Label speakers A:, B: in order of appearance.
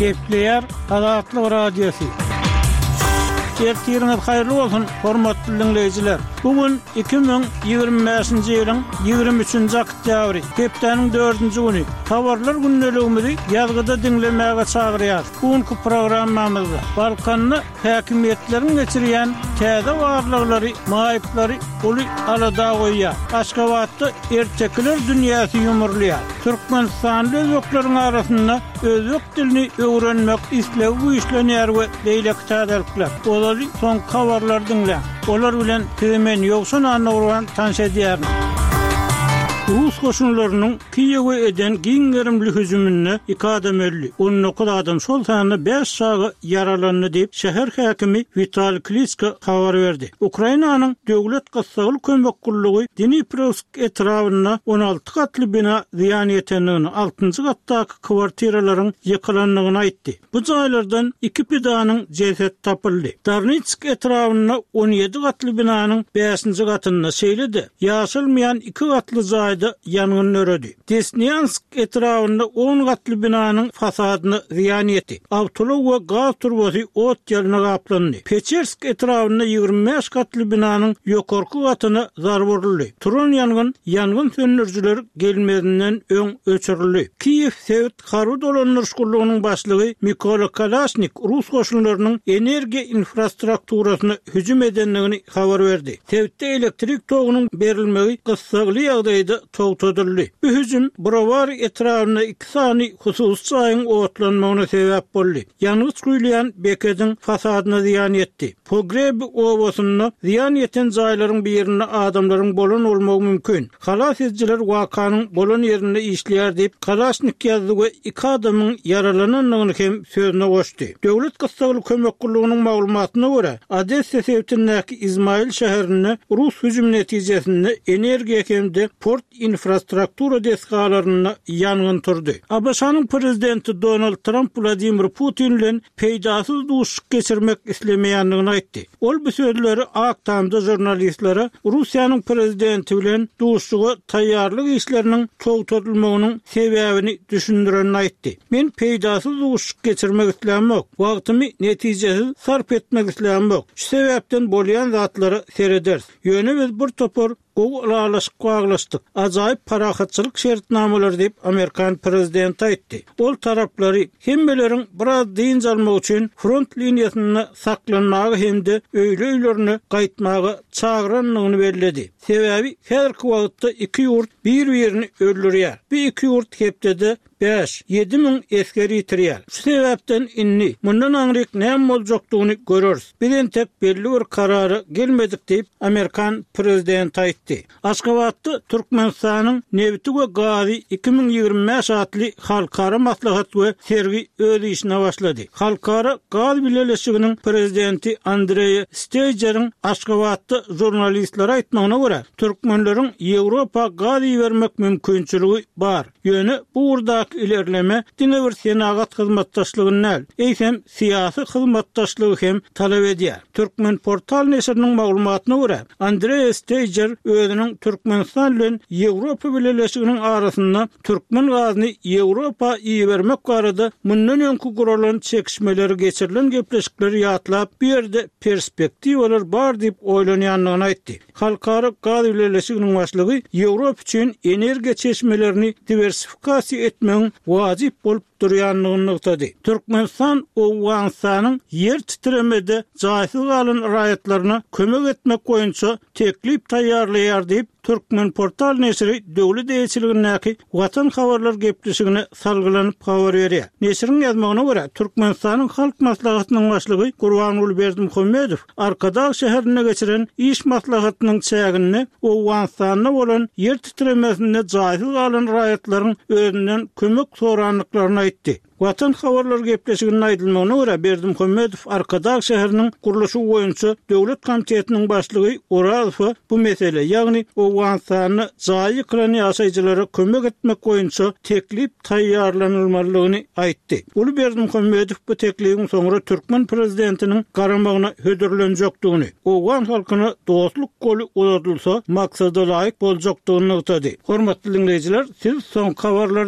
A: Kepler Azatlyk Radiosu. Ertiriniz hayırlı olsun, hormatly dinleyijiler. Bugün 2025-nji ýylyň 23-nji oktýabry, hepdeniň 4-nji güni. Tawarlar günneligimizi ýazgyda dinlemäge çagyrýar. Bugünkü programmamyzda Balkanny häkimetleriň geçirýän täze warlyklary, maýyplary uly alada goýýar. Aşgabatda erkekler dünýäsi ýumurlýar. Türkmenistanly özbeklaryň arasynda özbek dilini öwrenmek islew güýçlenýär we beýleki täzelikler. Olary son kawarlar dinle. Olar bilen hemen ýoksun anlawan tanşedýär. Rus koşunlarynyň Kiýewe eden giňerimli hüjümine 2 adam öldü. 19 adam şol sany 5 şagy yaralandy diýip şäher häkimi Vitali Klitschko habar berdi. Ukrainanyň döwlet gassagyl kömek gullugy Dniprovsk etrawyna 16 gatly bina ziýan ýetendigini, 6-njy gatdaky kwartiralaryň ýykylandygyny aýtdy. Bu jaýlardan 2 bidanyň jeset tapyldy. Darnitsk etrawyna 17 gatly binanyň 5-nji gatynda şeýledi. Ýaşylmaýan 2 gatly jaýda yangyn öredi. Desnyansk etrawyna 10 gatly binanyň fasadyny ziýan etdi. Awtolog we gaz turbosy ot ýalyna gaplandy. Pechersk etrawyna 25 gatly binanyň ýokarky gatyna zarar verildi. Turan yangyn söndürjiler gelmedinden öň öçürildi. Kiýew Sowet Haru dolanýarşylygynyň başlygy Mikola Kalashnik Rus goşunlarynyň energiýa infrastrukturasyna hüjüm edenligini habar berdi. Sowetde elektrik togunyň berilmegi gysgaly ýagdaýda togtadyldy. Bu hüjüm Brovar etrawyna 2 sany hususy aýyň otlanmagyna sebäp boldy. Ýanyş güýleýän bekediň fasadyna ziýan etdi. Pogreb owasyna ziýan eten jaýlaryň birine adamlaryň bolan bolmagy mümkin. Halas edjiler wakanyň bolan ýerinde işleýär diýip Kalashnik ýazdy we 2 adamyň yaralananyny hem sözüne goşdy. Döwlet gysgaly kömek gullugynyň maglumatyna görä, Odessa sewtindäki İzmail şäherine Rus hüjüm netijesinde energiýa hemde port infrastruktura deskalaryna yangyn turdy. Abaşanyň prezidenti Donald Trump Vladimir Putin bilen peýdasyz duşuk geçirmek islemeýändigini aýtdy. Ol bu sözleri Aktamda jurnalistlere Russiýanyň prezidenti bilen duşuga taýýarlyk işleriniň togtadylmagynyň sebäbini düşündirenini aýtdy. Men peýdasyz duşuk geçirmek islemek, wagtymy netijesiz sarp etmek islemek. Şu sebäpden bolýan zatlary serederiz. Ýöne biz bir topar goglaşyk ajaýyp parahatçylyk şertnamalary diýip Amerikan prezidenti aýtdy. Ol taraplary hemmeleriň biraz diň almak üçin front liniýasyna saklanmagy hemde öýle öýlerini gaýtmagy çagyranlygyny bellädi. Sebäbi häzirki wagtda 2 ýurt bir-birini öldürýär. Bu 2 ýurt hepde 5-7 min eskeri ýitirýär. Şu sebäpden inni mundan aňryk näme boljakdygyny görürüz. Bilen tek belli bir karary gelmedik diýip Amerikan prezidenti aýtdy. Aşgabatda Türkmenistanyň Nebiti we Gazi 2025 adly halkara maslahat we sergi öz işine başlady. Halkara Gazi Birleşiginiň prezidenti Andrey Steyger'in Aşgabatda jurnalistlere aýtmagyna görä, türkmenleriň Ýewropa gazy bermek mümkinçiligi bar. Ýöne bu urdak ilerleme dine bir senagat hyzmatdaşlygyny eýsem siýasy hyzmatdaşlygy hem talap edýär. Türkmen portal neşriniň maglumatyna görä, Andrey Steyger özüniň Türkmenistan bilen Ýewropa Birleşiginiň arasynda türkmen gazyny Ýewropa iýermek barada mundan öňkü guralan çekişmeleri geçirilen gepleşikleri ýatlap bir ýerde perspektiwalar bar diýip oýlanýanlygyny aýtdy. Halkara Gazy Birleşiginiň başlygy Ýewropa üçin energiýa çeşmelerini diversifikasiýa etmeň wajyp bolup durýanlygyny noktada. Türkmenistan Owgaňstanyň yer titremede jaýsyz galan raýatlaryna kömek etmek boýunça teklip taýýarlaýar diýip Türkmen portal neşri döwlet eýçiligindäki watan habarlar gepleşigine salgylanyp habar berýär. Neşriň ýazmagyna görä, Türkmenistanyň halk maslahatynyň başlygy Gurbanuly Berdimuhammedow Arkadaş şäherine geçiren iş maslahatynyň çägini Owgaňstanyna bolan yer titremesinde jaýsyz galan raýatlaryň özünden kömek soranlyklaryny aýtdy. Watan habarlar gepleşigine aýdylmagyna görä, Berdimuhammedow Arkadaş şäheriniň guruluşy boýunça döwlet komitetiniň başlygy Orazow bu mesele, ýagny Owgaňstanyny jaý kılan ýaşaýjylara kömek etmek boýunça teklip taýýarlanylmalygyny aýtdy. Ulu Berdimuhammedow bu teklipiň soňra Türkmen prezidentiniň garamagyna hödürlenjekdigini, Owgan halkyna dostluk goly uzatylsa maksada laýyk boljakdygyny aýtdy. Hormatly dinleýijiler, siz soň habarlar